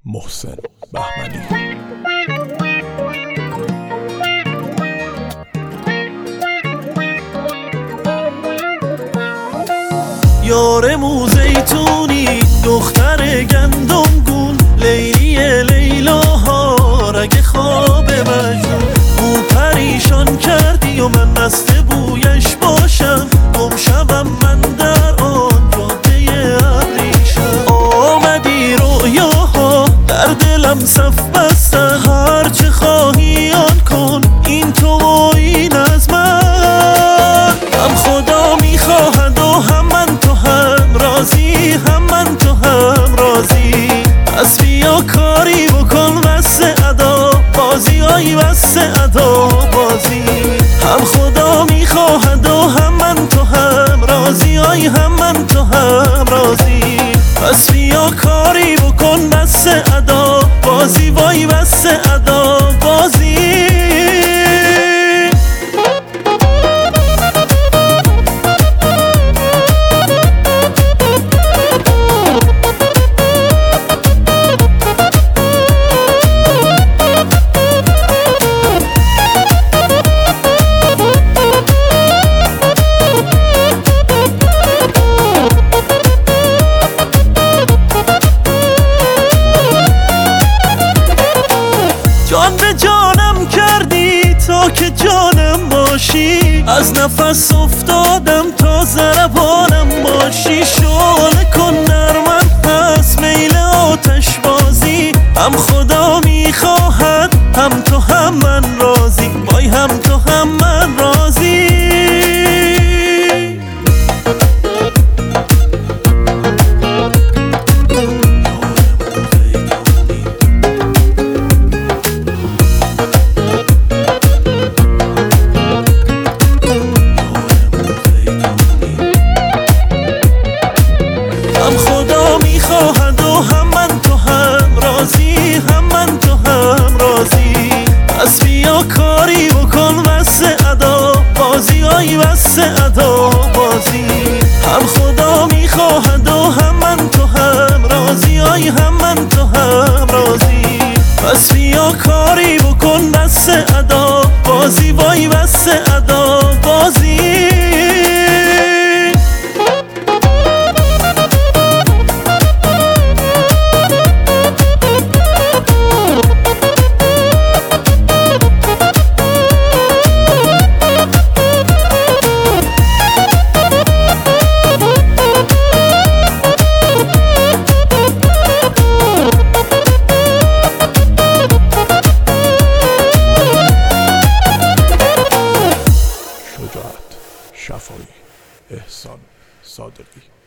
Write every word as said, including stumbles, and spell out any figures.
محسن بهمنی. یار موزیتونی دختر گندم گون، لیلی لیلاها رگ خواب مجنون. بو پریشان کردی و من مست بویش باشم، گم شوم من در آن جاده ابریشم. آمدی رویاها در دلم صف بستن، هرچه خواهی آن کن، این تو و این از من. هم خدا میخواهد و هم من تو هم راضی، هم من تو هم راضی. پس بیا کاری بکن وسه ادا بازی، آی وسه ادا بازی. هم خدا میخواهد و هم من تو هم راضی، آی هم من تو هم راضی. پس بیا کاری بکن وسه ادا بازی، وای وسه ادا بازی. جان به جانم کردی تا که جانم باشی، از نفس افتادم تا ضربانم باشی. شعله کن نرمم پس میل آتش بازی، هم خدا میخواهد هم تو هم من راضی، وای هم تو هم من راضی. هم خدا میخواهد و هم من تو هم راضی، هم من تو هم راضی. پس بیا کاری بکن وسه ادا بازی، آی وسه ادا بازی. هم خدا میخواهد و هم من تو هم راضی، آی هم من تو هم راضی. پس بیا کاری بکن وسه ادا بازی، وای وسه ادا بازی. شجاعت، شفایی، احسان صادقی.